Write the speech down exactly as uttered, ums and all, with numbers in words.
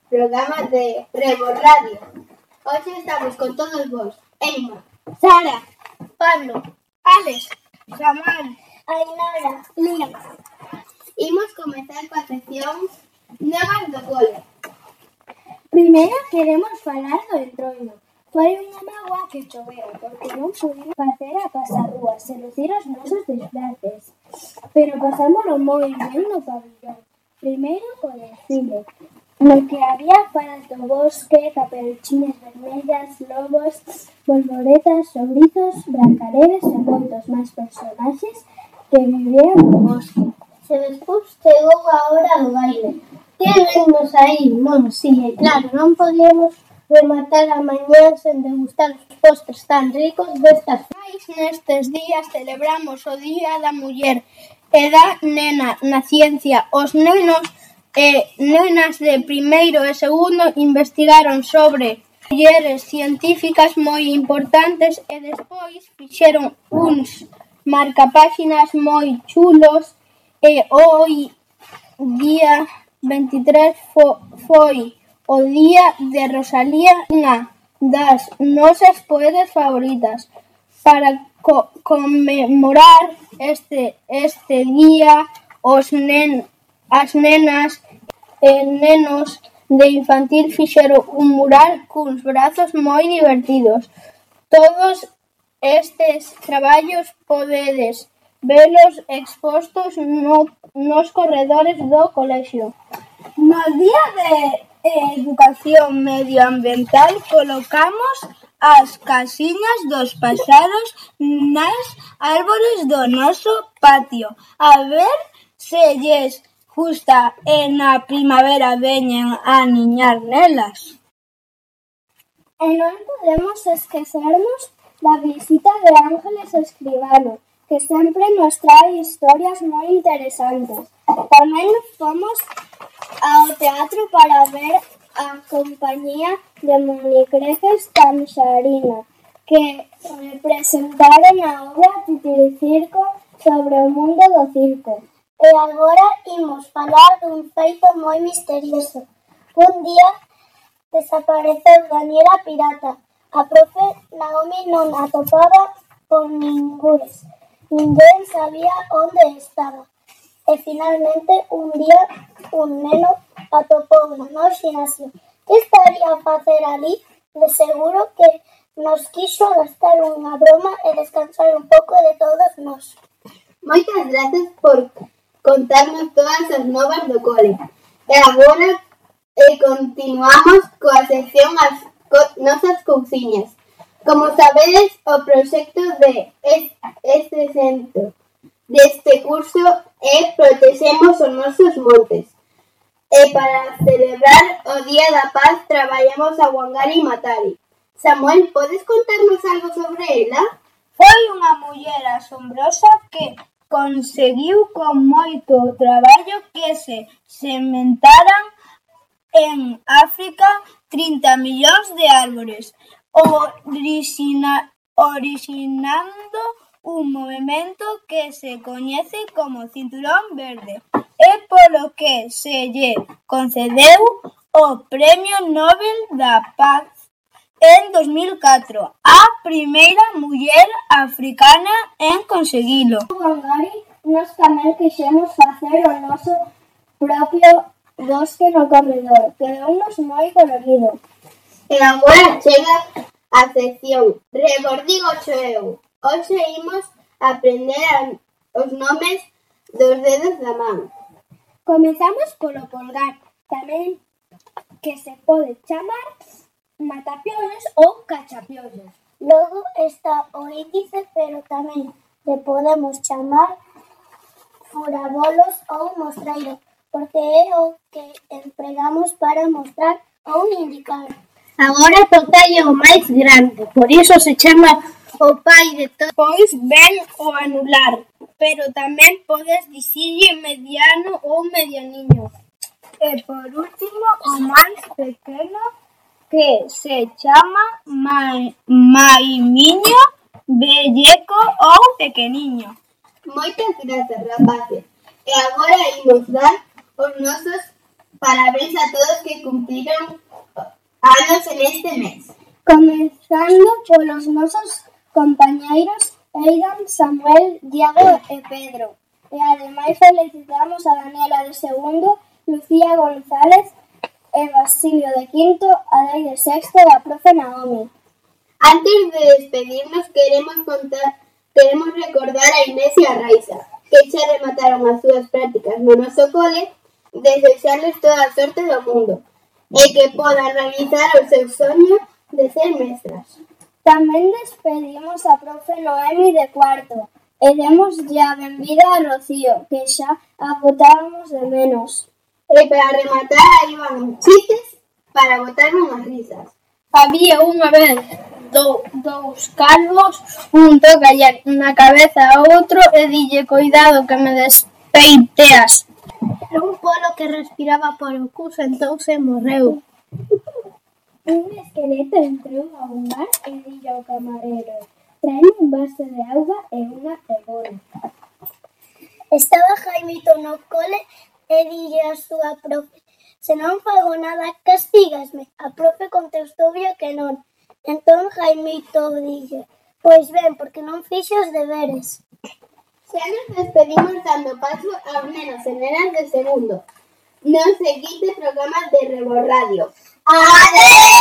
programa de Rebo Radio. Hoxe estamos con todos vos, Emma, Sara, Pablo, Alex, Samuel, Ainara, Lía. Imos comezar coa sección Novas do Cole. Primeiro queremos falar do Entroido. Foi unha mágoa que choveu, porque non pudimos facer a pasarrúas e lucir os nosos disfraces. Pero pasámoslo moi ben no pabillón. Primeiro co desfile, no que había faras do bosque, caperuchines vermellas, lobos, polvoretas, sobrizos, brancareves e moitos máis personaxes que vivían no bosque. Se despois chegou a hora do baile. Que vennos aí, non, si, é claro, non podíamos rematar a mañá sen degustar os postres tan ricos destas fais. Nestes días celebramos o Día da Muller e da Nena na ciencia. Os nenos e nenas de primeiro e segundo investigaron sobre mulleres científicas moi importantes e despois fixeron uns marcapáxinas moi chulos e hoy día veintitrés fo, foi o día de Rosalía, unha das nosas poetas favoritas. Para co- conmemorar este este día, os nen, as nenas e nenos de infantil fixeron un mural cuns brazos moi divertidos. Todos estes traballos podedes velos expostos no, nos corredores do colexio. No Día de Educación Medioambiental colocamos as casiñas dos paxaros nas árbores do noso patio. A ver se lles gusta e na primavera veñen a niñar nelas. E non podemos esquecernos da visita de Ángeles Escribano, que sempre nos trae historias moi interesantes. Tamén fomos ao teatro para ver a compañía de Monicreques Tanxarina, que representaron a obra Titiricirco sobre o mundo do circo. E agora imos falar dun feito moi misterioso. Un día desapareceu Daniela Pirata. A profe Naomi non atopaba por ningures. Ninguén sabía onde estaba. E finalmente un día un neno atopou no xinasio. Que estaría a facer ali? De seguro que nos quixo gastar unha broma e descansar un pouco de todos nós. Moitas grazas por contarnos todas as novas do cole. E agora eh, continuamos coa sección as co nosas cousiñas. Como sabedes, o proxecto de es, este centro deste curso é Protexemos os nosos montes. E para celebrar o Día da Paz traballamos a Wangari Maathai. Samuel, podes contarnos algo sobre ela? Foi unha muller asombrosa que conseguiu con moito traballo que se sementaran en África trinta millóns de árbores, orixina, orixinando un movemento que se coñece como Cinturón Verde, e polo que se lle concedeu o Premio Nobel da Paz en dos mil catro, a primeira muller africana en conseguilo. Wangari, nos tamén quixemos facer o noso propio bosque no corredor, quedounos moi colorido. E agora chega a sección Rebordigo eu. Hoxe imos aprender a, os nomes dos dedos da man. Comezamos polo polgar, tamén que se pode chamar matapiollos ou cachapiollos. Logo está o índice, pero tamén le podemos chamar furabolos ou mostreiro, porque é o que empregamos para mostrar ou indicar. Agora tocalle o máis grande, por iso se chama o pai de todo. Pois ven o anular, pero tamén podes dicirlle mediano ou medianiño. E por último, o máis pequeno, que se chama mai, maimiño, velleco ou pequeniño. Moitas grazas, rapaces. E agora imos dar os nosos Parabéns a todos que cumpriron anos en este mes. Comezando polos nosos compañeiros Aidan, Samuel, Diago e Pedro. E ademais felicitamos a Daniela de segundo, Lucía González e Basilio de quinto, Adai de sexto e a profe Naomi. Antes de despedirnos queremos contar, queremos recordar a Inés e a Raisa, que xa remataron as súas prácticas no noso cole, desexarles toda a sorte do mundo e que podan realizar o seu soño de ser mestras. Tamén despedimos a profe Noemi de cuarto e demos ya benvida a Rocío, que xa a botábamos de menos. E para rematar aí van chistes para botar unhas risas. Había unha vez do, dous calvos, un tocalle na cabeza a outro e dille: "Coidado que me despeiteas". Era un polo que respiraba polo cu, sentouse e morreu. Un esqueleto entrou a un bar e dille ao camarero: "Traeme un vaso de auga e unha cebola". Estaba Jaimito no cole e dille a súa profe: "Se non fago nada, castígasme". A profe contestoulle que non. Entón Jaimito dille: "Pois ben, porque non fixo os deberes". Xa nos despedimos dando paso aos nenos e nenas de segundo no seguinte programa de Rebo Radio. ¡Adeu!